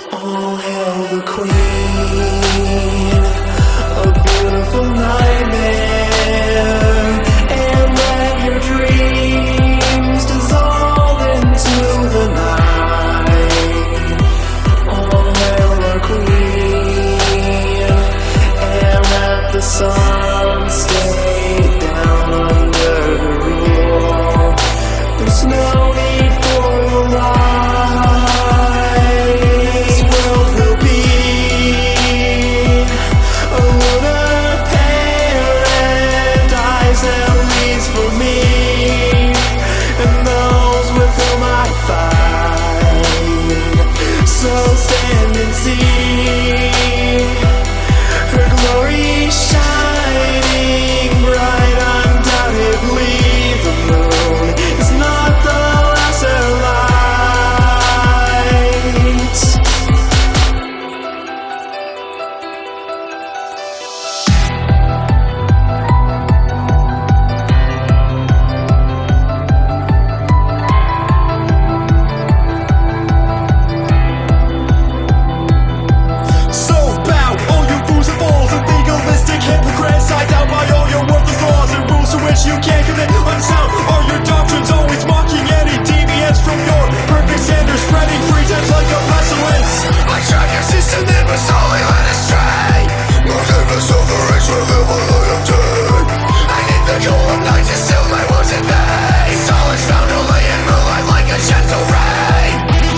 All hail the queen, a beautiful nightmare, and let your dreams dissolve into the night. All hail the queen, and let the sun stay down under her rule. There's no need for your lies. This world will be a lunar paradise, at least for me and those with whom I fight. So stand and see her glory shining bright. Undoubtedly the moon is not the lesser light. So bow, all you fools and fools and legalistic hypocrites. I doubt by all your worthless laws and rules to which you can't commit. Unsound are your doctrines, always mocking any deviance from your perfect standards, spreading pretense like a pestilence. I tried your system that was solely led astray. Forgiveness of the race will live a loyalty. I need the cool of night to still my wounds at bay. Solace found only in moonlight like a gentle ray.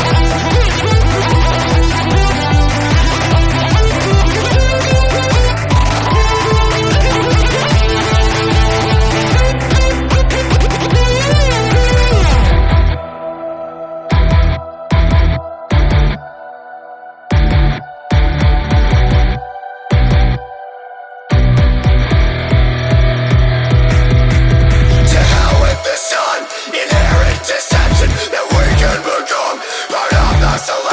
To hell with the sun, inherent deception that we can become part of the selection.